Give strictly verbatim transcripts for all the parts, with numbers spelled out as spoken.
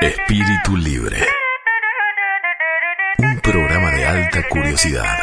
Espíritu Libre. Un programa de alta curiosidad.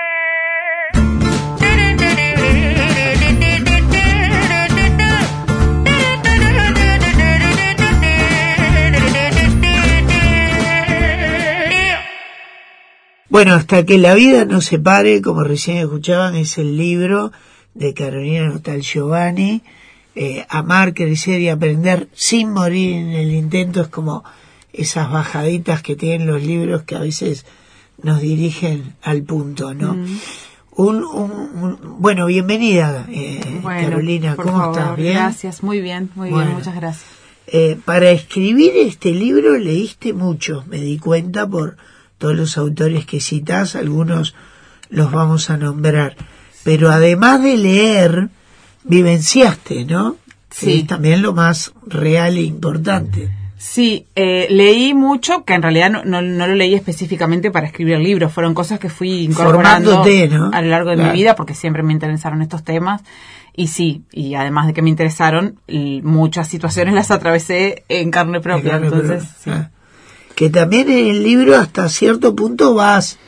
Bueno, hasta que la vida nos separe, como recién escuchaban, es el libro de Carolina Notal Giovanni. Eh, amar, crecer y aprender sin morir en el intento es como esas bajaditas que tienen los libros que a veces nos dirigen al punto, ¿no? Mm. Un, un, un, bueno, bienvenida, eh, bueno, Carolina, ¿cómo favor, estás? ¿Bien? Gracias, muy bien, muy bueno, bien, muchas gracias. Eh, para escribir este libro leíste mucho, me di cuenta por todos los autores que citás, algunos los vamos a nombrar, pero además de leer, vivenciaste, ¿no? Sí. Es también lo más real e importante. Sí, eh, leí mucho, que en realidad no, no, no lo leí específicamente para escribir el libro, fueron cosas que fui incorporando, ¿no?, a lo largo de claro. mi vida, porque siempre me interesaron estos temas, y sí, y además de que me interesaron, y muchas situaciones las atravesé en carne propia, en carne entonces, propia. sí. Ah. Que también en el libro hasta cierto punto vas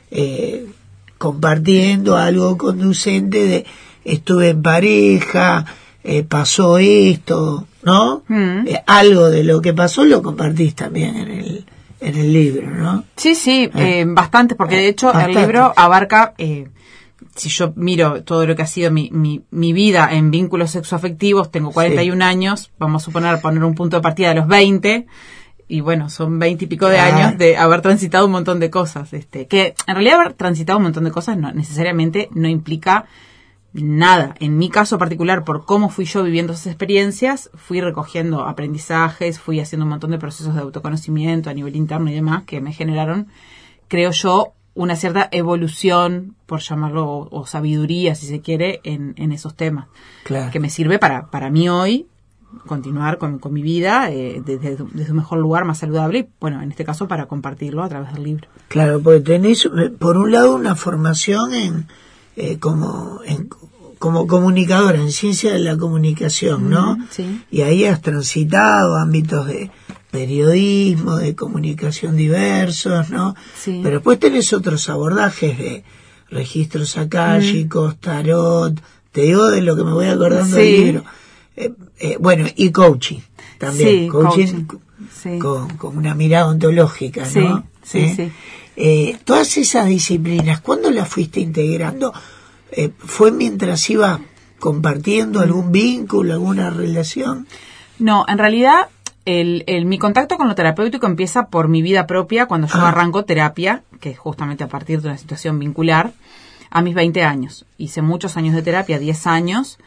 eh, compartiendo algo conducente de estuve en pareja, eh, pasó esto, ¿no? Mm. Eh, algo de lo que pasó lo compartís también en el en el libro, ¿no? Sí, sí, eh, eh, bastante, porque de hecho bastante. El libro abarca, eh, si yo miro todo lo que ha sido mi, mi, mi vida en vínculos sexoafectivos, tengo cuarenta y un sí. años, vamos a suponer poner un punto de partida de los veinte, y bueno, son veinte y pico de claro. años de haber transitado un montón de cosas, este, que en realidad haber transitado un montón de cosas no necesariamente no implica nada. En mi caso particular, por cómo fui yo viviendo esas experiencias, fui recogiendo aprendizajes, fui haciendo un montón de procesos de autoconocimiento a nivel interno y demás que me generaron, creo yo, una cierta evolución, por llamarlo, o, o sabiduría, si se quiere, en, en esos temas. Claro. Que me sirve para, para mí hoy continuar con, con mi vida eh, desde, desde un mejor lugar, más saludable, y bueno, en este caso para compartirlo a través del libro. Claro, porque tenés, por un lado, una formación en eh, como en, como comunicadora en ciencia de la comunicación, ¿no? Mm, sí. Y ahí has transitado ámbitos de periodismo, de comunicación diversos, ¿no? Sí. Pero después tenés otros abordajes de registros akáshicos, mm. tarot, te digo de lo que me voy acordando sí. del libro. Eh, eh, bueno, y coaching también, sí, coaching, coaching. Sí. Con, con una mirada ontológica, ¿no? Sí, sí, ¿Eh? sí. Eh, todas esas disciplinas, ¿cuándo las fuiste integrando? Eh, ¿Fue mientras ibas compartiendo algún vínculo, alguna relación? No, en realidad el, el, mi contacto con lo terapéutico empieza por mi vida propia, cuando yo ah. arranco terapia, que es justamente a partir de una situación vincular, a mis veinte años. Hice muchos años de terapia, diez años,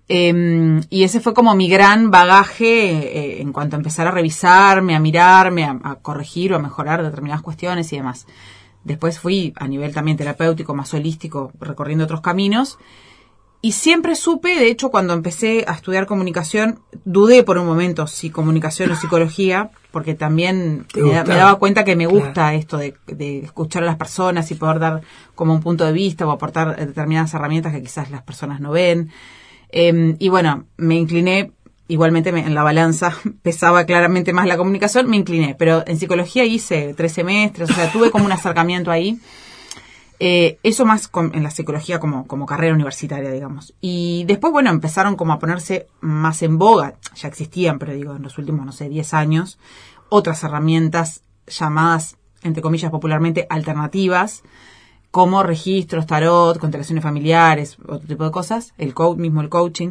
eh, y ese fue como mi gran bagaje eh, en cuanto a empezar a revisarme, a mirarme, a, a corregir o a mejorar determinadas cuestiones y demás. Después fui a nivel también terapéutico, más holístico, recorriendo otros caminos. Y siempre supe, de hecho, cuando empecé a estudiar comunicación, dudé por un momento si comunicación o psicología, porque también me, me daba cuenta que me gusta claro. esto de, de escuchar a las personas y poder dar como un punto de vista o aportar determinadas herramientas que quizás las personas no ven. Eh, y bueno, me incliné. Igualmente me, en la balanza pesaba claramente más la comunicación, me incliné, pero en psicología hice tres semestres, o sea, tuve como un acercamiento ahí, eh, eso más con, en la psicología como, como carrera universitaria, digamos. Y después, bueno, empezaron como a ponerse más en boga, ya existían, pero digo, en los últimos, no sé, diez años, otras herramientas llamadas, entre comillas, popularmente alternativas, como registros, tarot, constelaciones familiares, otro tipo de cosas, el coach, mismo el coaching.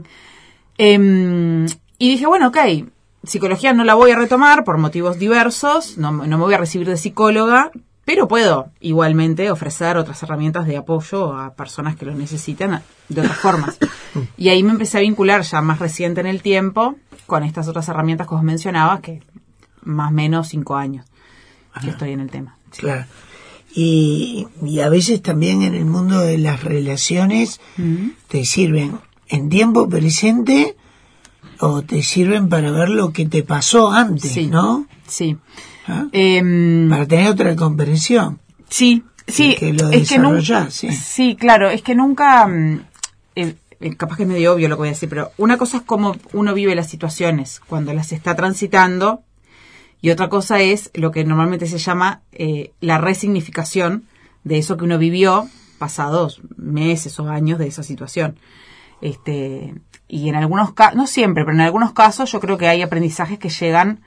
Eh, Y dije, bueno, ok, psicología no la voy a retomar por motivos diversos, no, no me voy a recibir de psicóloga, pero puedo igualmente ofrecer otras herramientas de apoyo a personas que lo necesitan de otras formas. Y ahí me empecé a vincular ya más reciente en el tiempo con estas otras herramientas que os mencionaba, que más o menos cinco años que estoy en el tema. Sí. Claro. Y, y a veces también en el mundo de las relaciones uh-huh. te sirven en tiempo presente o te sirven para ver lo que te pasó antes, sí, ¿no? Sí. ¿Ah? Eh, para tener otra comprensión. Sí, sí. Que lo es que nunca, sí. sí, claro, es que nunca, eh, capaz que es medio obvio lo que voy a decir, pero una cosa es cómo uno vive las situaciones cuando las está transitando Y otra cosa es lo que normalmente se llama eh, la resignificación de eso que uno vivió pasados meses o años de esa situación. Este, y en algunos casos, no siempre, pero en algunos casos yo creo que hay aprendizajes que llegan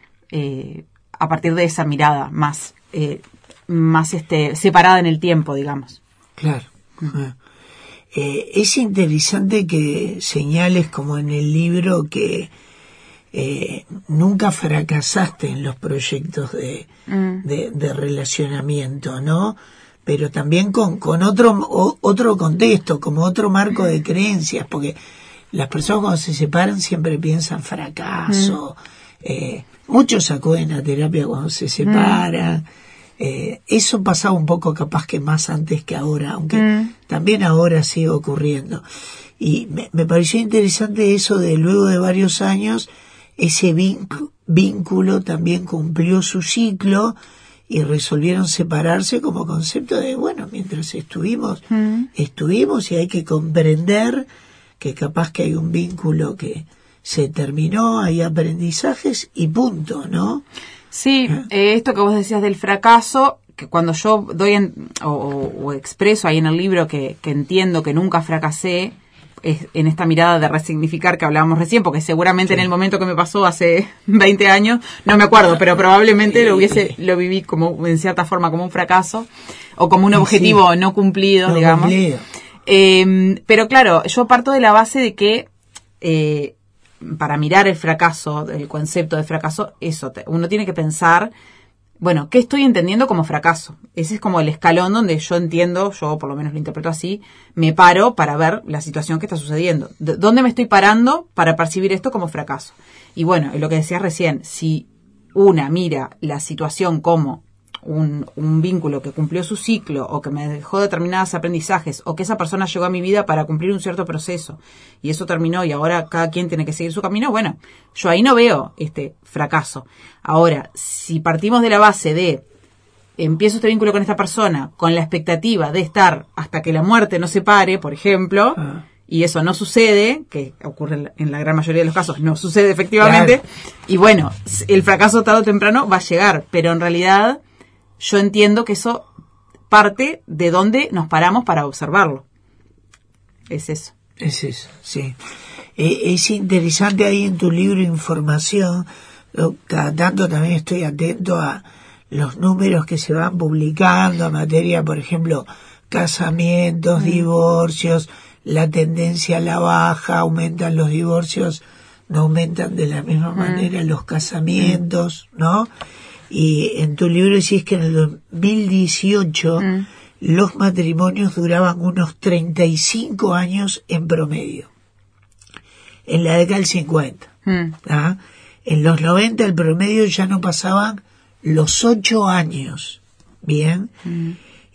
eh, a partir de esa mirada más, eh, más este, separada en el tiempo, digamos. Claro. Uh-huh. Eh, es interesante que señales como en el libro que eh, nunca fracasaste en los proyectos de, mm. de, de relacionamiento, ¿no? Pero también con, con otro, o, otro contexto, como otro marco de creencias, porque las personas cuando se separan siempre piensan fracaso, mm. eh, muchos acuden a terapia cuando se separan. Mm. Eh, eso pasaba un poco capaz que más antes que ahora, aunque mm. también ahora sigue ocurriendo. Y me, me pareció interesante eso de luego de varios años, ese vínculo, vínculo también cumplió su ciclo y resolvieron separarse como concepto de, bueno, mientras estuvimos, mm. estuvimos y hay que comprender que capaz que hay un vínculo que se terminó, hay aprendizajes y punto, ¿no? Sí, eh, esto que vos decías del fracaso, que cuando yo doy en, o, o expreso ahí en el libro que, que entiendo que nunca fracasé, es en esta mirada de resignificar que hablábamos recién, porque seguramente sí. en el momento que me pasó hace veinte años, no me acuerdo, pero probablemente lo hubiese, lo viví como en cierta forma como un fracaso o como un objetivo sí. no cumplido, no digamos. Cumplido. Eh, pero claro, yo parto de la base de que eh, para mirar el fracaso, el concepto de fracaso, eso, te, uno tiene que pensar, bueno, ¿qué estoy entendiendo como fracaso? Ese es como el escalón donde yo entiendo, yo por lo menos lo interpreto así, me paro para ver la situación que está sucediendo. ¿De ¿Dónde me estoy parando para percibir esto como fracaso? Y bueno, lo que decías recién, si una mira la situación como un, un vínculo que cumplió su ciclo o que me dejó determinados aprendizajes o que esa persona llegó a mi vida para cumplir un cierto proceso y eso terminó y ahora cada quien tiene que seguir su camino, bueno, yo ahí no veo este fracaso. Ahora, si partimos de la base de empiezo este vínculo con esta persona con la expectativa de estar hasta que la muerte nos separe, por ejemplo, ah. y eso no sucede, que ocurre en la gran mayoría de los casos, no sucede efectivamente, claro. y bueno, el fracaso tarde o temprano va a llegar, pero en realidad yo entiendo que eso parte de donde nos paramos para observarlo. Es eso. Es eso, sí. Eh, es interesante ahí en tu libro información. Yo, cada tanto también estoy atento a los números que se van publicando en materia, por ejemplo, casamientos, mm. divorcios, la tendencia a la baja, aumentan los divorcios, no aumentan de la misma mm. manera los casamientos, mm. ¿no? Y en tu libro decís que en el dos mil dieciocho mm. los matrimonios duraban unos treinta y cinco años en promedio. En la década del cincuenta. Mm. ¿Ah? En los noventa el promedio ya no pasaban los ocho años. Bien. Mm.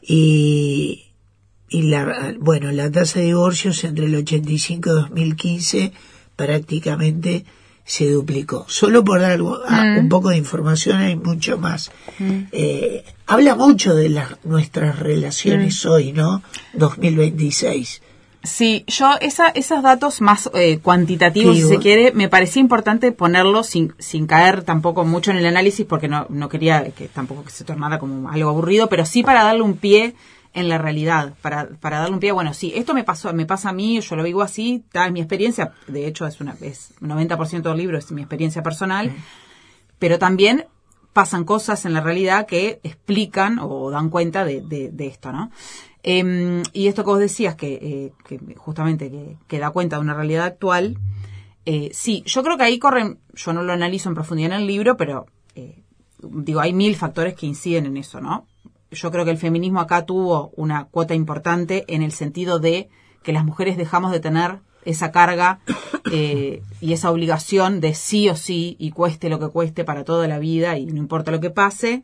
Y, y la, bueno, la tasa de divorcios entre el ochenta y cinco y dos mil quince prácticamente se duplicó. Solo por dar algo, mm. un poco de información, hay mucho más. Mm. Eh, habla mucho de las nuestras relaciones mm. hoy, ¿no? dos mil veintiséis. Sí, yo esa, esos datos más eh, cuantitativos, sí, si se quiere, me parecía importante ponerlos sin, sin caer tampoco mucho en el análisis, porque no, no quería que tampoco que se tornara como algo aburrido, pero sí para darle un pie en la realidad, para para darle un pie, bueno, sí, esto me pasó, me pasa a mí, yo lo vivo así, está en mi experiencia, de hecho es una es noventa por ciento del libro es mi experiencia personal, sí. pero también pasan cosas en la realidad que explican o dan cuenta de, de, de esto, ¿no? Eh, y esto que vos decías, que, eh, que justamente que, que da cuenta de una realidad actual, eh, sí, yo creo que ahí corren, yo no lo analizo en profundidad en el libro, pero eh, digo, hay mil factores que inciden en eso, ¿no? Yo creo que el feminismo acá tuvo una cuota importante en el sentido de que las mujeres dejamos de tener esa carga eh, y esa obligación de sí o sí y cueste lo que cueste para toda la vida y no importa lo que pase.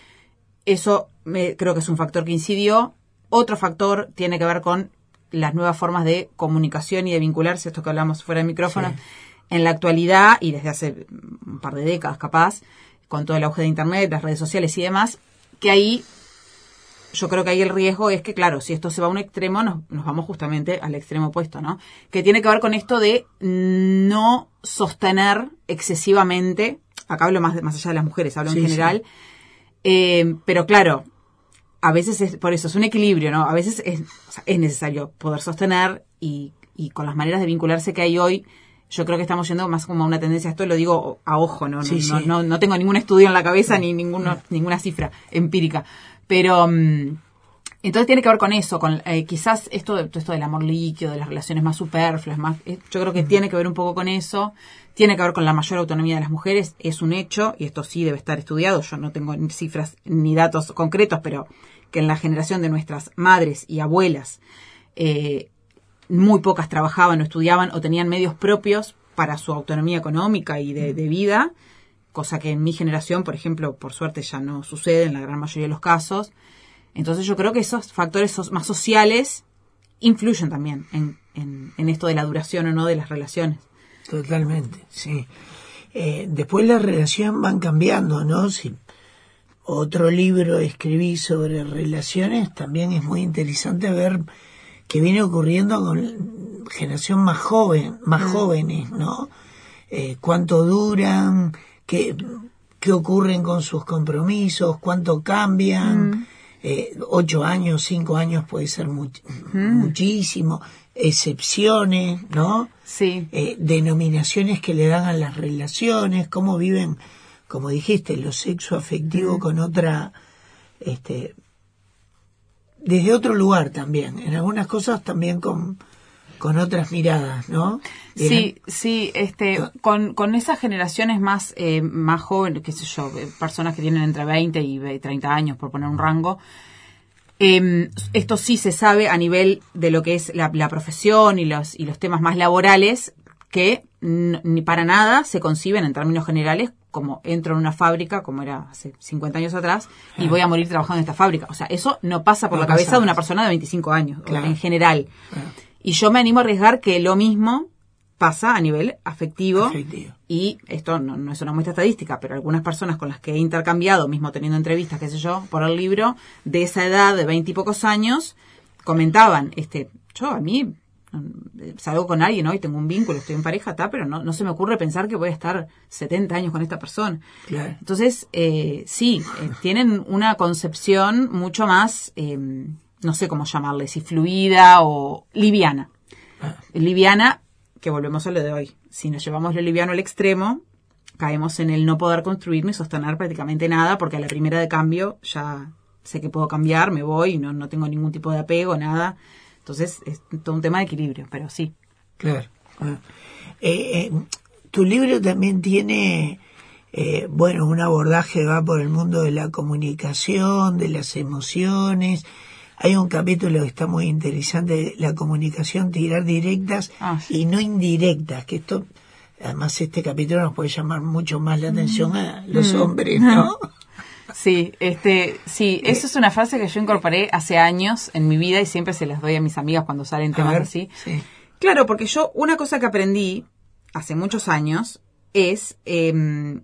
Eso me, creo que es un factor que incidió. Otro factor tiene que ver con las nuevas formas de comunicación y de vincularse, esto que hablamos fuera de micrófono, sí. en la actualidad y desde hace un par de décadas capaz, con todo el auge de Internet, las redes sociales y demás, que ahí yo creo que ahí el riesgo es que, claro, si esto se va a un extremo, nos, nos vamos justamente al extremo opuesto, ¿no? Que tiene que ver con esto de no sostener excesivamente, acá hablo más, de, más allá de las mujeres, hablo sí, en general, sí. eh, pero claro, a veces es, por eso es un equilibrio, ¿no? A veces es, o sea, es necesario poder sostener y, y con las maneras de vincularse que hay hoy, yo creo que estamos yendo más como a una tendencia, esto lo digo a ojo, no, sí, no, sí. no, no, no tengo ningún estudio en la cabeza sí. ni ninguno, ninguna cifra empírica, pero um, entonces tiene que ver con eso, con eh, quizás esto de, esto del amor líquido, de las relaciones más superfluas, más, eh, yo creo que uh-huh. tiene que ver un poco con eso, tiene que ver con la mayor autonomía de las mujeres, es un hecho, y esto sí debe estar estudiado, yo no tengo ni cifras ni datos concretos, pero que en la generación de nuestras madres y abuelas, eh, muy pocas trabajaban o estudiaban o tenían medios propios para su autonomía económica y de, de vida, cosa que en mi generación, por ejemplo, por suerte ya no sucede en la gran mayoría de los casos. Entonces yo creo que esos factores so- más sociales influyen también en, en, en esto de la duración o no de las relaciones. Totalmente, sí. Eh, después las relaciones van cambiando, ¿no? Si otro libro escribí sobre relaciones, también es muy interesante ver qué viene ocurriendo con generación más joven, más mm. jóvenes, ¿no? Eh, cuánto duran, qué, qué ocurren con sus compromisos, cuánto cambian. Mm. Eh, ocho años, cinco años puede ser much- mm. muchísimo. Excepciones, ¿no? Sí. Eh, denominaciones que le dan a las relaciones, cómo viven, como dijiste, lo sexo afectivo mm. con otra, este, desde otro lugar también, en algunas cosas también con, con otras miradas, ¿no? Sí, Eran, sí, este, con, con esas generaciones más, eh, más jóvenes, qué sé yo, personas que tienen entre veinte y treinta años, por poner un rango, eh, esto sí se sabe a nivel de lo que es la, la profesión y los, y los temas más laborales, que n- ni para nada se conciben en términos generales como entro en una fábrica, como era hace cincuenta años atrás, y voy a morir trabajando en esta fábrica. O sea, eso no pasa por no la cabeza de una persona de veinticinco años, claro. en general. Claro. Y yo me animo a arriesgar que lo mismo pasa a nivel afectivo. Afectivo. Y esto no, no es una muestra estadística, pero algunas personas con las que he intercambiado, mismo teniendo entrevistas, qué sé yo, por el libro, de esa edad, de veinte y pocos años, comentaban, este, yo a mí salgo con alguien hoy, tengo un vínculo, estoy en pareja, ta, pero no, no se me ocurre pensar que voy a estar setenta años con esta persona. Claro. Entonces, eh, sí, eh, tienen una concepción mucho más, eh, no sé cómo llamarle, si fluida o liviana. Ah. Liviana, que volvemos a lo de hoy. Si nos llevamos lo liviano al extremo, caemos en el no poder construir ni sostener prácticamente nada, porque a la primera de cambio ya sé que puedo cambiar, me voy, no, no tengo ningún tipo de apego, nada. Entonces, es todo un tema de equilibrio, pero sí. Claro. Eh, eh, tu libro también tiene, eh, bueno, un abordaje, va por el mundo de la comunicación, de las emociones. Hay un capítulo que está muy interesante, la comunicación, tirar directas ah, sí. y no indirectas, que esto, además este capítulo nos puede llamar mucho más la atención a los mm. hombres, ¿no? Sí, este, sí, eso es una frase que yo incorporé hace años en mi vida y siempre se las doy a mis amigas cuando salen temas ver, así. Sí. Claro, porque yo, una cosa que aprendí hace muchos años es, eh,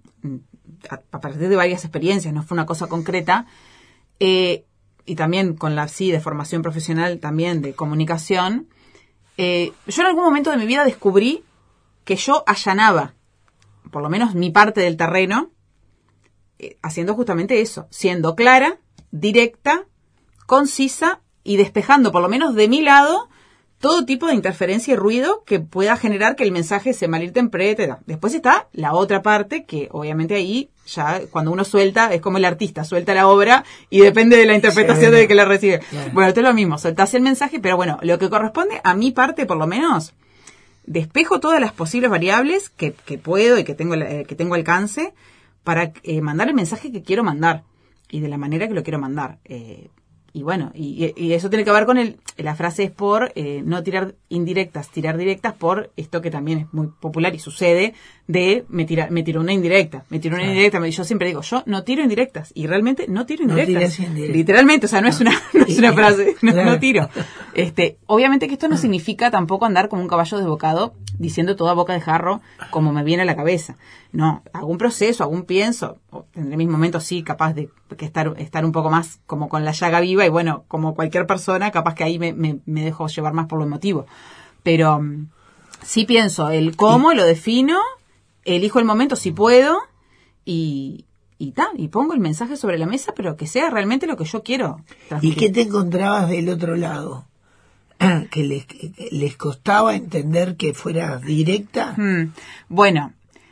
a partir de varias experiencias, no fue una cosa concreta, eh, y también con la sí de formación profesional también de comunicación, eh, yo en algún momento de mi vida descubrí que yo allanaba, por lo menos mi parte del terreno, haciendo justamente eso, siendo clara, directa, concisa y despejando, por lo menos de mi lado, todo tipo de interferencia y ruido que pueda generar que el mensaje se malinterprete. Después está la otra parte, que obviamente ahí ya cuando uno suelta, es como el artista, suelta la obra y depende de la interpretación sí, de que la recibe. Yeah. Bueno, esto es lo mismo, soltás el mensaje, pero bueno, lo que corresponde a mi parte, por lo menos, despejo todas las posibles variables que, que puedo y que tengo, eh, que tengo alcance, para eh, mandar el mensaje que quiero mandar y de la manera que lo quiero mandar. Eh, y bueno, y, y eso tiene que ver con el, la frase es por eh, no tirar indirectas, tirar directas por esto que también es muy popular y sucede de me, tira, me tiro una indirecta, me tiro una claro. indirecta. Me, yo siempre digo, yo no tiro indirectas y realmente no tiro indirectas. No indirectas. Literalmente, o sea, no, no. es una no es una frase, no, claro. no tiro. Este, obviamente que esto no significa tampoco andar como un caballo desbocado diciendo toda boca de jarro como me viene a la cabeza. No, algún proceso, algún pienso, o tendré mis momentos sí capaz de que estar estar un poco más como con la llaga viva y bueno, como cualquier persona, capaz que ahí me, me, me dejo llevar más por lo emotivo. Pero sí pienso, el cómo lo defino, elijo el momento si puedo y y ta, y pongo el mensaje sobre la mesa, pero que sea realmente lo que yo quiero transmitir. ¿Y qué te encontrabas del otro lado? ¿Que les, que les costaba entender que fueras directa? Hmm. Bueno,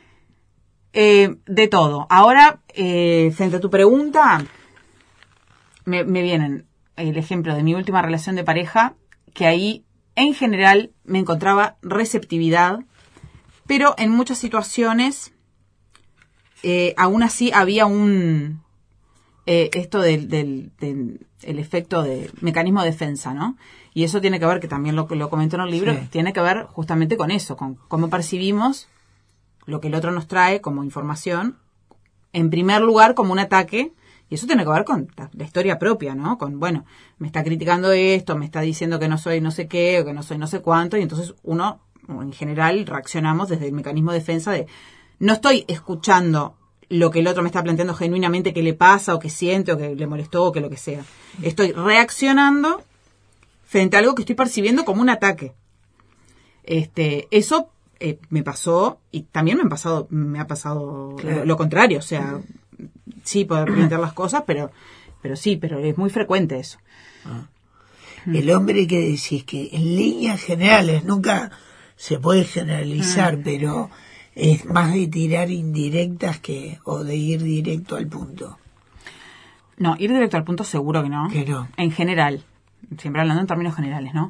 eh, de todo. Ahora, eh, frente a tu pregunta, me, me vienen el ejemplo de mi última relación de pareja, que ahí, en general, me encontraba receptividad, pero en muchas situaciones, eh, aún así había un... Eh, esto del, del, del el efecto de mecanismo de defensa, ¿no? Y eso tiene que ver, que también lo, lo comento en el libro, sí. Tiene que ver justamente con eso, con cómo percibimos lo que el otro nos trae como información, en primer lugar como un ataque, y eso tiene que ver con la, la historia propia, ¿no? Con, bueno, me está criticando esto, me está diciendo que no soy no sé qué, o que no soy no sé cuánto, y entonces uno, en general, reaccionamos desde el mecanismo de defensa de, no estoy escuchando lo que el otro me está planteando genuinamente que le pasa, o que siente, o que le molestó, o que lo que sea. Estoy reaccionando frente a algo que estoy percibiendo como un ataque. Este, eso eh, me pasó, y también me han pasado, me ha pasado claro. lo, lo contrario, o sea, sí poder plantear las cosas, pero, pero sí, pero es muy frecuente eso. Ah. El hombre que decís que en líneas generales, nunca se puede generalizar, ah. pero es más de tirar indirectas que o de ir directo al punto. No, ir directo al punto seguro que no. Que no. En general, siempre hablando en términos generales, ¿no?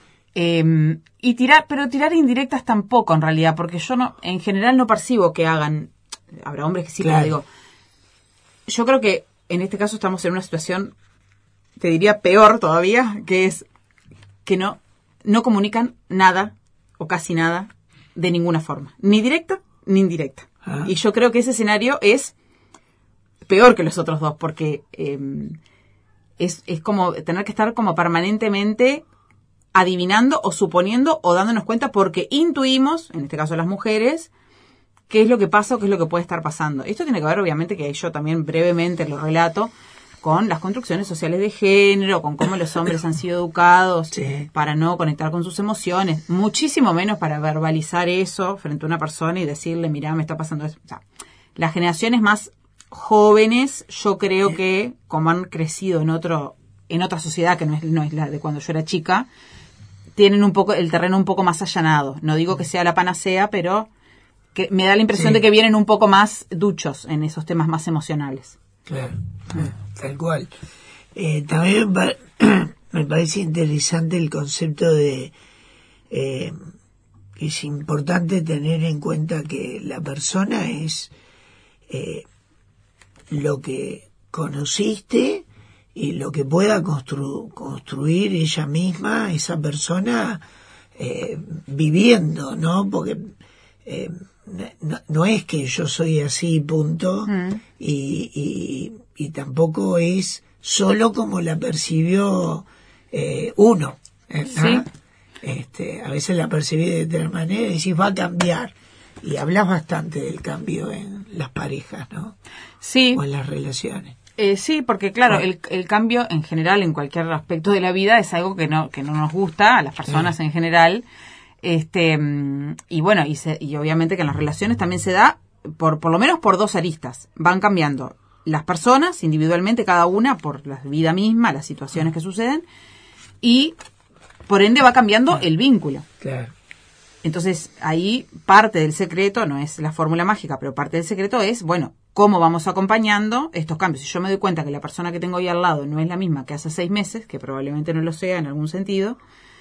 Eh, y tirar, pero tirar indirectas tampoco en realidad, porque yo no, en general no percibo que hagan, habrá hombres que sí, claro. Pero digo, yo creo que en este caso estamos en una situación, te diría peor todavía, que es que no, no comunican nada o casi nada de ninguna forma, ni directa ni indirecta. Ah. Y yo creo que ese escenario es peor que los otros dos, porque eh, es, es como tener que estar como permanentemente adivinando o suponiendo o dándonos cuenta porque intuimos, en este caso las mujeres, qué es lo que pasa o qué es lo que puede estar pasando. Esto tiene que ver, obviamente, que yo también brevemente lo relato, con las construcciones sociales de género, con cómo los hombres han sido educados sí. para no conectar con sus emociones, muchísimo menos para verbalizar eso frente a una persona y decirle, mirá, me está pasando eso. O sea, las generaciones más jóvenes, yo creo que, como han crecido en otro en otra sociedad que no es, no es la de cuando yo era chica, tienen un poco el terreno un poco más allanado. No digo que sea la panacea, pero que me da la impresión sí. de que vienen un poco más duchos en esos temas más emocionales. Claro, tal cual. Eh, también me, me parece interesante el concepto de eh, que es importante tener en cuenta que la persona es eh, lo que conociste y lo que pueda constru- construir ella misma, esa persona eh, viviendo, ¿no? Porque eh, no, no es que yo soy así, punto, mm. y, y, y tampoco es solo como la percibió eh, uno, ¿no? Sí. Este, a veces la percibí de tal manera y decís, va a cambiar. Y hablas bastante del cambio en las parejas, ¿no? Sí. O en las relaciones. Eh, sí, porque claro, el, el cambio en general en cualquier aspecto de la vida es algo que no que no nos gusta a las personas sí. en general. Este y bueno, y, se, y obviamente que en las relaciones también se da por por lo menos por dos aristas. Van cambiando las personas individualmente, cada una por la vida misma, las situaciones que suceden, y por ende va cambiando claro. el vínculo. Claro. Entonces, ahí parte del secreto, no es la fórmula mágica, pero parte del secreto es, bueno, cómo vamos acompañando estos cambios. Si yo me doy cuenta que la persona que tengo ahí al lado no es la misma que hace seis meses, que probablemente no lo sea en algún sentido,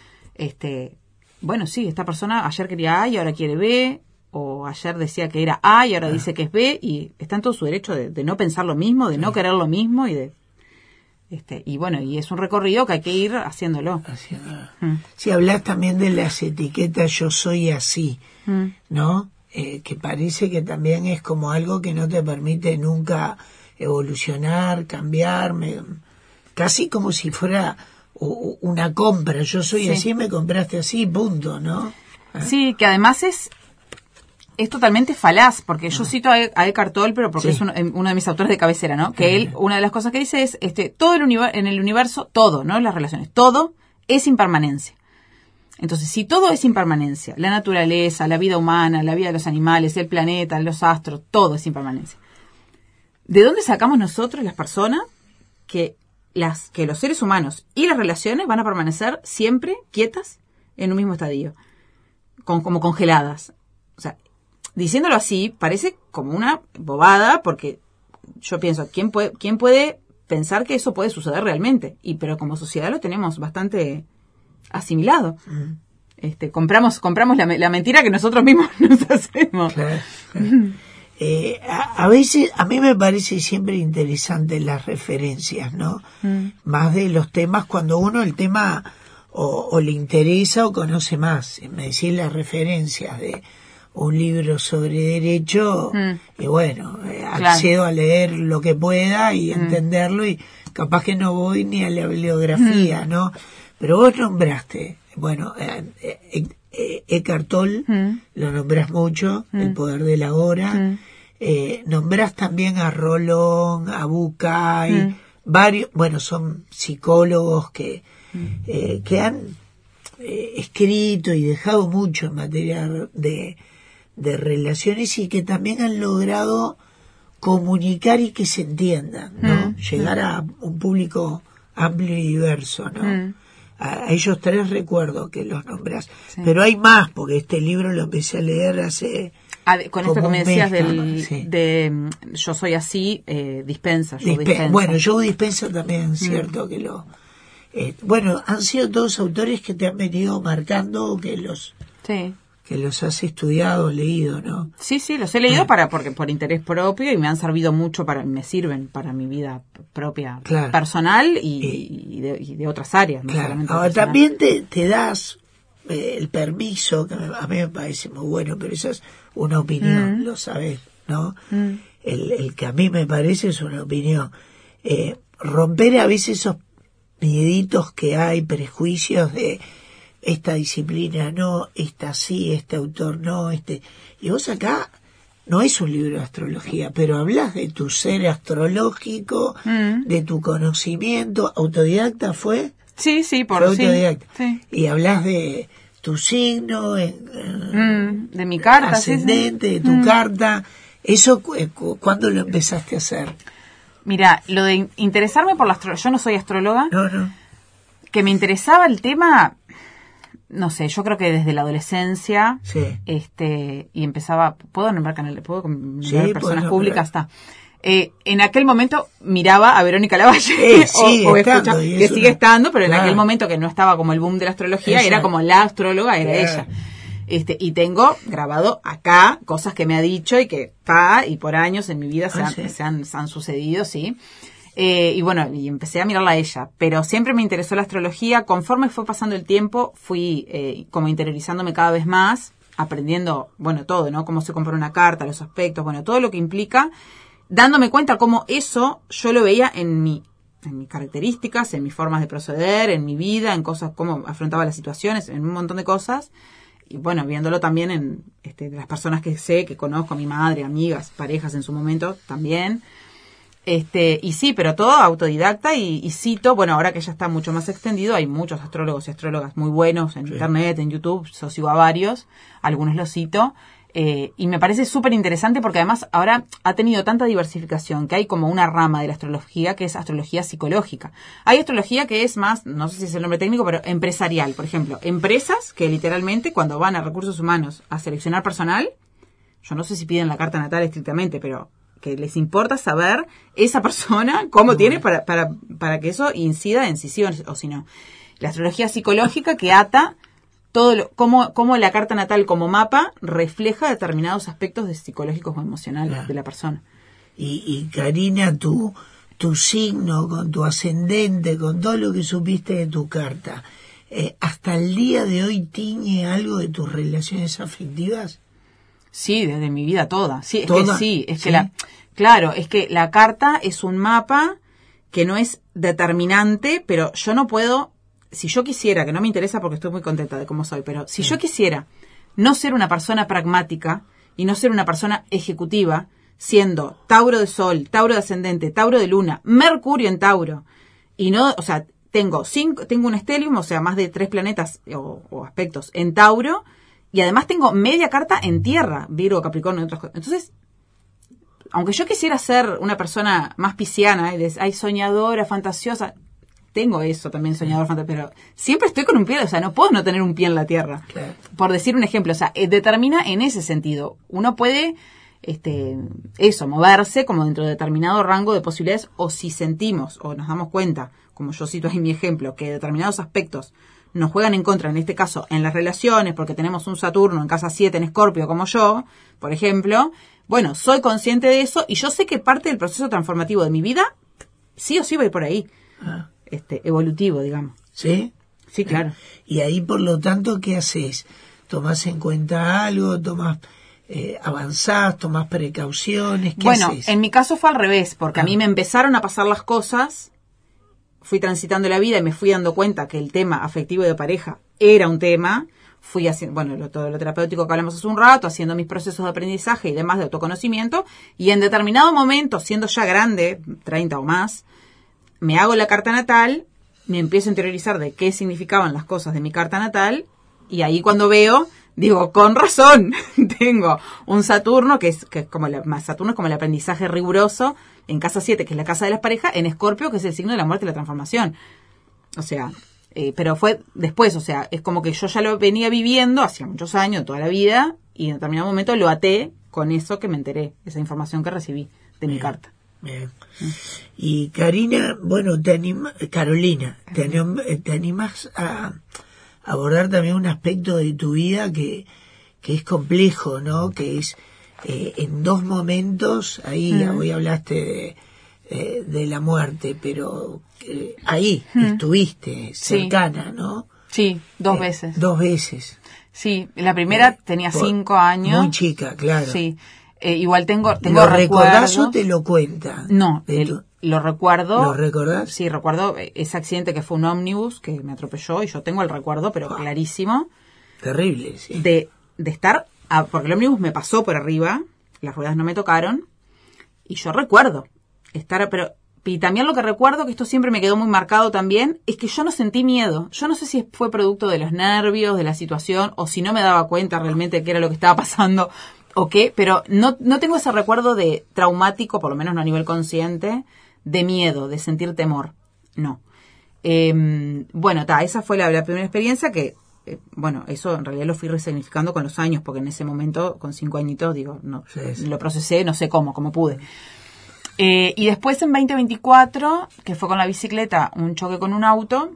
este, bueno, sí, esta persona ayer quería A y ahora quiere B, o ayer decía que era A y ahora ah. dice que es B, y está en todo su derecho de, de no pensar lo mismo, de sí. no querer lo mismo, y de este y bueno, y es un recorrido que hay que ir haciéndolo. Haciéndolo. Mm. Si hablas también de las etiquetas yo soy así, mm. ¿no? Eh, que parece que también es como algo que no te permite nunca evolucionar, cambiar, me, casi como si fuera u, una compra. Yo soy sí. así, me compraste así, punto, ¿no? ¿Eh? Sí, que además es es totalmente falaz, porque yo cito a, a Eckhart Tolle, pero porque sí. es uno, uno de mis autores de cabecera, ¿no? Que él, una de las cosas que dice es, este, todo el universo, en el universo, todo, ¿no? Las relaciones, todo es impermanencia. Entonces, si todo es impermanencia, la naturaleza, la vida humana, la vida de los animales, el planeta, los astros, todo es impermanencia. ¿De dónde sacamos nosotros, las personas, que las que los seres humanos y las relaciones van a permanecer siempre quietas en un mismo estadio, con, como congeladas? O sea, diciéndolo así, parece como una bobada, porque yo pienso, ¿quién puede, quién puede pensar que eso puede suceder realmente? Y pero como sociedad lo tenemos bastante asimilado. Mm. Este, compramos compramos la, la mentira que nosotros mismos nos hacemos. Claro, claro. Eh, a, a veces, a mí me parece siempre interesante las referencias, ¿no? Mm. Más de los temas, cuando uno el tema o, o le interesa o conoce más. Me decís las referencias de un libro sobre derecho, mm. y bueno, eh, accedo claro. a leer lo que pueda y mm. entenderlo, y capaz que no voy ni a la bibliografía, mm. ¿no? Pero vos nombraste, bueno, eh, eh, eh, Eckhart Tolle, mm. lo nombrás mucho, mm. El poder de la hora, mm. eh, nombrás también a Rolón, a Bucay, mm. varios, bueno, son psicólogos que, mm. eh, que han eh, escrito y dejado mucho en materia de, de relaciones, y que también han logrado comunicar y que se entiendan, ¿no? Mm. Llegar a un público amplio y diverso, ¿no? Mm. A ellos tres recuerdo que los nombras, sí. Pero hay más, porque este libro lo empecé a leer hace ah, de, con esto que me decías mes, del, sí. de Yo soy así, eh, Dispensa, Joe Dispe- Dispensa. Bueno, Joe Dispensa también, cierto, mm. que lo eh, bueno, han sido todos autores que te han venido marcando, que los sí. que los has estudiado, leído, ¿no? Sí, sí, los he leído ah. para porque por interés propio, y me han servido mucho, para me sirven para mi vida propia, claro. personal y, eh, y, de, y de otras áreas. No claro. Ahora también te, te das eh, el permiso, que a mí me parece muy bueno, pero eso es una opinión, mm. lo sabes, ¿no? Mm. El, el que a mí me parece es una opinión. Eh, romper a veces esos mieditos que hay, prejuicios de esta disciplina no, esta sí, este autor no, este... Y vos acá, no es un libro de astrología, pero hablas de tu ser astrológico, mm. de tu conocimiento. ¿Autodidacta fue? Sí, sí, por fue autodidacta. Sí, sí. Y hablas de tu signo, eh, mm, de mi carta, ascendente, sí, sí. de tu mm. carta. ¿Eso cuándo lo empezaste a hacer? Mira, lo de interesarme por la astrología, yo no soy astróloga. No, no. Que me interesaba el tema... No sé, yo creo que desde la adolescencia, sí. este, y empezaba, ¿puedo nombrar canales? ¿Puedo nombrar sí, personas públicas? Está. Eh, en aquel momento miraba a Verónica Lavalle, eh, sí, o, o estando, escucha, que sigue una... estando, pero claro. en aquel momento que no estaba como el boom de la astrología, Esa. era como la astróloga, era claro. ella. Este, y tengo grabado acá cosas que me ha dicho y que está, y por años en mi vida ah, se, han, sí. se, han, se han sucedido, sí. Eh, y bueno, y empecé a mirarla a ella, pero siempre me interesó la astrología. Conforme fue pasando el tiempo, fui eh, como interiorizándome cada vez más, aprendiendo, bueno, todo, ¿no? Cómo se compra una carta, los aspectos, bueno, todo lo que implica, dándome cuenta cómo eso yo lo veía en mi, en mis características, en mis formas de proceder, en mi vida, en cosas, cómo afrontaba las situaciones, en un montón de cosas. Y bueno, viéndolo también en este, las personas que sé, que conozco, mi madre, amigas, parejas en su momento también. Este, y sí, pero todo autodidacta, y, y cito, bueno, ahora que ya está mucho más extendido, hay muchos astrólogos y astrólogas muy buenos en sí. internet, en YouTube, yo sigo a varios, algunos los cito, eh, y me parece súper interesante porque además ahora ha tenido tanta diversificación que hay como una rama de la astrología que es astrología psicológica. Hay astrología que es más, no sé si es el nombre técnico, pero empresarial, por ejemplo, empresas que literalmente cuando van a recursos humanos a seleccionar personal, yo no sé si piden la carta natal estrictamente, pero que les importa saber esa persona cómo uh-huh. tiene para, para, para que eso incida en decisiones, o si no. La astrología psicológica que ata todo lo, cómo, cómo la carta natal como mapa refleja determinados aspectos de psicológicos o emocionales claro. de la persona. Y, y Karina, tu, tu signo, con tu ascendente, con todo lo que supiste de tu carta, eh, ¿hasta el día de hoy tiñe algo de tus relaciones afectivas? Sí, desde mi vida toda. Sí, es ¿Toda? que sí, es ¿Sí? que la, claro, es que la carta es un mapa que no es determinante, pero yo no puedo, si yo quisiera, que no me interesa porque estoy muy contenta de cómo soy, pero si sí. yo quisiera no ser una persona pragmática y no ser una persona ejecutiva, siendo Tauro de Sol, Tauro de Ascendente, Tauro de Luna, Mercurio en Tauro, y no, o sea, tengo cinco, tengo un estelium, o sea, más de tres planetas o, o aspectos en Tauro, y además tengo media carta en tierra, Virgo, Capricornio y otras cosas. Entonces, aunque yo quisiera ser una persona más pisciana, ¿eh? Ay, soñadora, fantasiosa, tengo eso también, soñador, fantasiosa, pero siempre estoy con un pie, o sea, no puedo no tener un pie en la tierra. Claro. Por decir un ejemplo, o sea, eh, determina en ese sentido. Uno puede, este, eso, moverse como dentro de determinado rango de posibilidades, o si sentimos o nos damos cuenta, como yo cito ahí mi ejemplo, que determinados aspectos nos juegan en contra, en este caso, en las relaciones, porque tenemos un Saturno en casa siete en Escorpio como yo, por ejemplo, bueno, soy consciente de eso y yo sé que parte del proceso transformativo de mi vida sí o sí va a ir por ahí. Ah. Este, evolutivo, digamos. ¿Sí? Sí, claro. Y ahí, por lo tanto, ¿qué haces? ¿Tomás en cuenta algo? ¿Tomás, eh, avanzás? ¿Tomás precauciones? ¿Qué bueno, haces? En mi caso fue al revés, porque ah. a mí me empezaron a pasar las cosas, fui transitando la vida y me fui dando cuenta que el tema afectivo de pareja era un tema, fui haciendo, bueno, lo, todo lo terapéutico que hablamos hace un rato, haciendo mis procesos de aprendizaje y demás de autoconocimiento, y en determinado momento, siendo ya grande, treinta o más, me hago la carta natal, me empiezo a interiorizar de qué significaban las cosas de mi carta natal, y ahí cuando veo, digo, con razón, tengo un Saturno, que es, que es como la, más Saturno es como el aprendizaje riguroso, en casa siete, que es la casa de las parejas, en Escorpio, que es el signo de la muerte y la transformación. O sea, eh, pero fue después, o sea, es como que yo ya lo venía viviendo hacía muchos años, toda la vida, y en determinado momento lo até con eso que me enteré, esa información que recibí de mi Bien. carta. Bien. Y Karina, bueno, te anima, Carolina, te, anim, te animas a abordar también un aspecto de tu vida que, que es complejo, ¿no? Que es eh, en dos momentos, ahí uh-huh. hoy hablaste de, eh, de la muerte, pero eh, ahí uh-huh. estuviste cercana, sí. ¿no? Sí, dos eh, veces. Dos veces. Sí, la primera eh, tenía por, cinco años. Muy chica, claro. Sí. Eh, igual tengo, tengo ¿Lo recuerdos. recordás o te lo cuenta? No, el, lo recuerdo. ¿Lo recordás? Sí, recuerdo ese accidente que fue un ómnibus que me atropelló y yo tengo el recuerdo, pero oh, clarísimo. Terrible, sí. De, de estar, a, porque el ómnibus me pasó por arriba, las ruedas no me tocaron, y yo recuerdo estar, pero, y también lo que recuerdo, que esto siempre me quedó muy marcado también, es que yo no sentí miedo. Yo no sé si fue producto de los nervios, de la situación, o si no me daba cuenta realmente de qué era lo que estaba pasando, o qué, pero no, no tengo ese recuerdo de traumático, por lo menos no a nivel consciente, de miedo, de sentir temor. No. Eh, bueno, ta, esa fue la, la primera experiencia que, eh, bueno, eso en realidad lo fui resignificando con los años, porque en ese momento, con cinco añitos, digo, no, sí, sí. lo procesé, no sé cómo, cómo pude. Eh, y después en veinte veinticuatro, que fue con la bicicleta, un choque con un auto,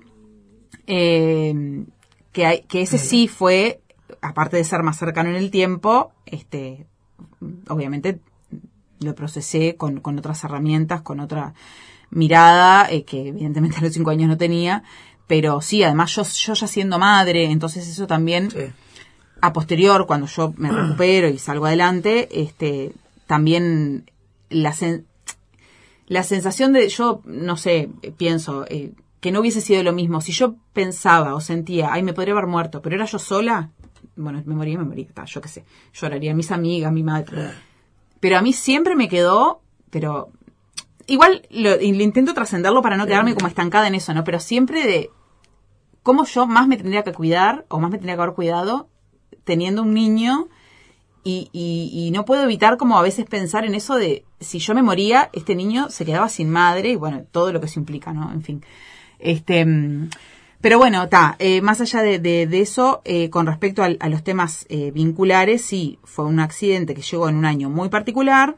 eh, que, hay, que ese sí fue, aparte de ser más cercano en el tiempo, este, obviamente lo procesé con, con otras herramientas, con otra mirada, eh, que evidentemente a los cinco años no tenía, pero sí, además yo, yo ya siendo madre, entonces eso también, sí. a posterior, cuando yo me recupero y salgo adelante, este, también la, sen, la sensación de, yo, no sé, pienso, eh, que no hubiese sido lo mismo, si yo pensaba o sentía, ay, me podría haber muerto, pero era yo sola, bueno, me moría, me moría, ta, yo qué sé, lloraría a mis amigas, mi madre. Pero a mí siempre me quedó, pero igual lo, lo intento trascenderlo para no quedarme como estancada en eso, ¿no? Pero siempre de cómo yo más me tendría que cuidar, o más me tendría que haber cuidado, teniendo un niño, y, y, y no puedo evitar como a veces pensar en eso de, si yo me moría, este niño se quedaba sin madre, y bueno, todo lo que eso implica, ¿no? En fin. Este... Pero bueno, está, eh, más allá de, de, de eso, eh, con respecto al, a los temas eh, vinculares, sí, fue un accidente que llegó en un año muy particular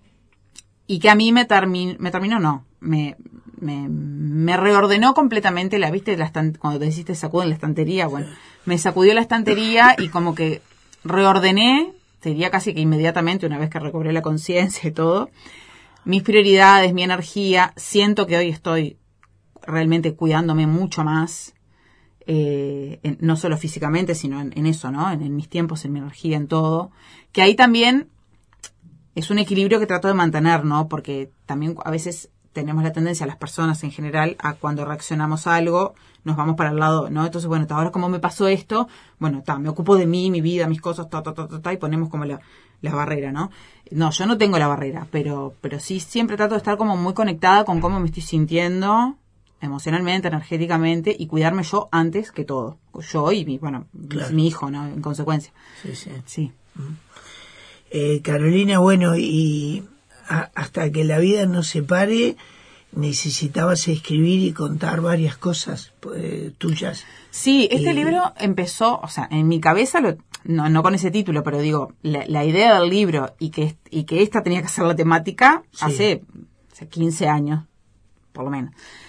y que a mí me, termi- me terminó, no, me, me, me reordenó completamente la, viste, la estant- cuando te deciste sacuden la estantería, bueno, me sacudió la estantería y como que reordené, te diría casi que inmediatamente, una vez que recobré la conciencia y todo, mis prioridades, mi energía, siento que hoy estoy realmente cuidándome mucho más, eh, en, no solo físicamente, sino en, en eso, ¿no? En, en mis tiempos, en mi energía, en todo. Que ahí también es un equilibrio que trato de mantener, ¿no? Porque también a veces tenemos la tendencia, las personas en general, a cuando reaccionamos a algo, nos vamos para el lado, ¿no? Entonces, bueno, ahora como me pasó esto, bueno, ta, me ocupo de mí, mi vida, mis cosas, ta, ta, ta, ta, ta, y ponemos como la, la barrera, ¿no? No, yo no tengo la barrera, pero, pero sí siempre trato de estar como muy conectada con cómo me estoy sintiendo, emocionalmente, energéticamente, y cuidarme yo antes que todo. Yo y mi, bueno, claro. mi, mi hijo, ¿no? En consecuencia. Sí, sí. Sí. Eh, Carolina, bueno, y a, hasta que la vida nos separe, necesitabas escribir y contar varias cosas eh, tuyas. Sí, este y... libro empezó, o sea, en mi cabeza, lo, no, no con ese título, pero digo, la, la idea del libro y que, y que esta tenía que ser la temática sí. hace, hace quince años, por lo menos.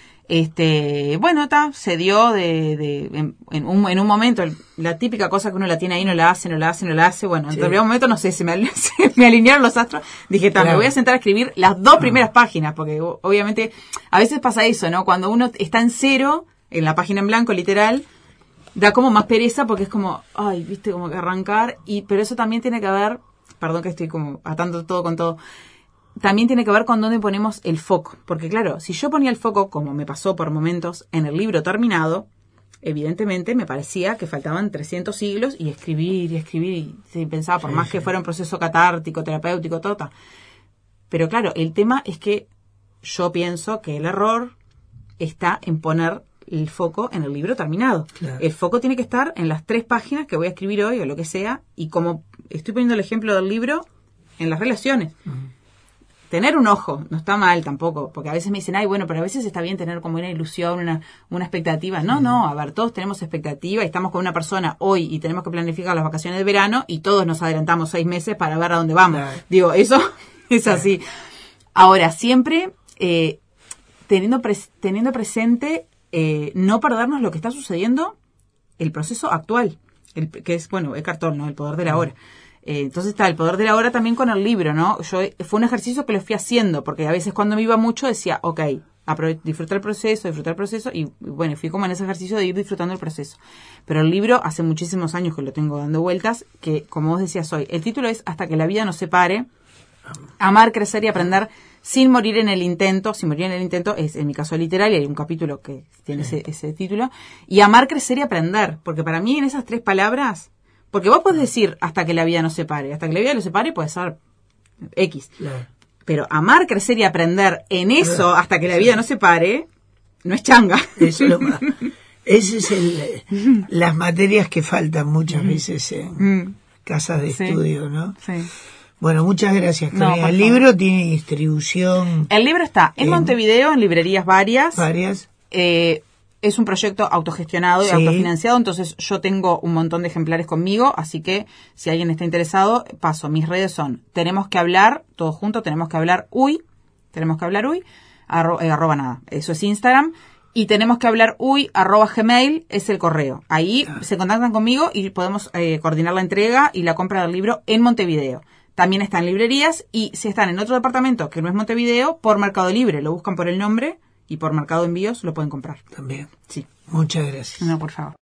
Este, bueno, ta, se dio de, de en, en, un, en un momento, la típica cosa que uno la tiene ahí, no la hace, no la hace, no la hace, bueno, sí. en el momento, no sé, se me, se me alinearon los astros, dije, ta, claro. me voy a sentar a escribir las dos primeras ah. páginas, porque obviamente, a veces pasa eso, ¿no? Cuando uno está en cero, en la página en blanco, literal, da como más pereza, porque es como, ay, viste, como que arrancar, y, pero eso también tiene que ver, perdón que estoy como atando todo con todo, también tiene que ver con dónde ponemos el foco. Porque claro, si yo ponía el foco, como me pasó por momentos, en el libro terminado, evidentemente me parecía que faltaban trescientos siglos y escribir y escribir. Y sí, pensaba, por sí, más sí. que fuera un proceso catártico, terapéutico, todo, todo. Pero claro, el tema es que yo pienso que el error está en poner el foco en el libro terminado. Claro. El foco tiene que estar en las tres páginas que voy a escribir hoy o lo que sea. Y como estoy poniendo el ejemplo del libro, en las relaciones. Uh-huh. Tener un ojo, no está mal tampoco, porque a veces me dicen, ay, bueno, pero a veces está bien tener como una ilusión, una, una expectativa. No, no, a ver, todos tenemos expectativa y estamos con una persona hoy y tenemos que planificar las vacaciones de verano y todos nos adelantamos seis meses para ver a dónde vamos. Claro. Digo, eso es claro. así. Ahora, siempre eh, teniendo, pres- teniendo presente eh, no perdernos lo que está sucediendo, el proceso actual, el, que es, bueno, Eckhart Tolle, ¿no? El poder de la hora. Eh, entonces está el poder de la hora también con el libro, ¿no? Yo fue un ejercicio que lo fui haciendo, porque a veces cuando me iba mucho decía, ok, aprove- disfrutar el proceso, disfrutar el proceso, y bueno, fui como en ese ejercicio de ir disfrutando el proceso. Pero el libro, hace muchísimos años que lo tengo dando vueltas, que como vos decías hoy, el título es Hasta que la vida nos separe, amar, crecer y aprender sin morir en el intento. Sin morir en el intento es, en mi caso, literal, y hay un capítulo que tiene ese, ese título, y amar, crecer y aprender, porque para mí en esas tres palabras... Porque vos podés decir hasta que la vida nos separe. Hasta que la vida nos separe puede ser X. Claro. Pero amar, crecer y aprender en eso claro. hasta que la vida nos separe no es changa. Eso es lo más. Ese es el, las materias que faltan muchas veces en casas de sí. estudio, ¿no? Sí. Bueno, muchas gracias, Carolina. No, el libro tiene distribución. El libro está en, en Montevideo, en librerías varias. Varias. Eh, Es un proyecto autogestionado y sí. autofinanciado, entonces yo tengo un montón de ejemplares conmigo, así que si alguien está interesado, paso. Mis redes son, tenemos que hablar, todos juntos, tenemos que hablar uy, tenemos que hablar uy, arro, eh, arroba nada, eso es Instagram, y tenemos que hablar uy, arroba gmail, es el correo. Ahí ah. se contactan conmigo y podemos eh, coordinar la entrega y la compra del libro en Montevideo. También está en librerías y si están en otro departamento que no es Montevideo, por Mercado Libre, lo buscan por el nombre, y por Mercado Envíos lo pueden comprar. También. Sí. Muchas gracias. No, por favor.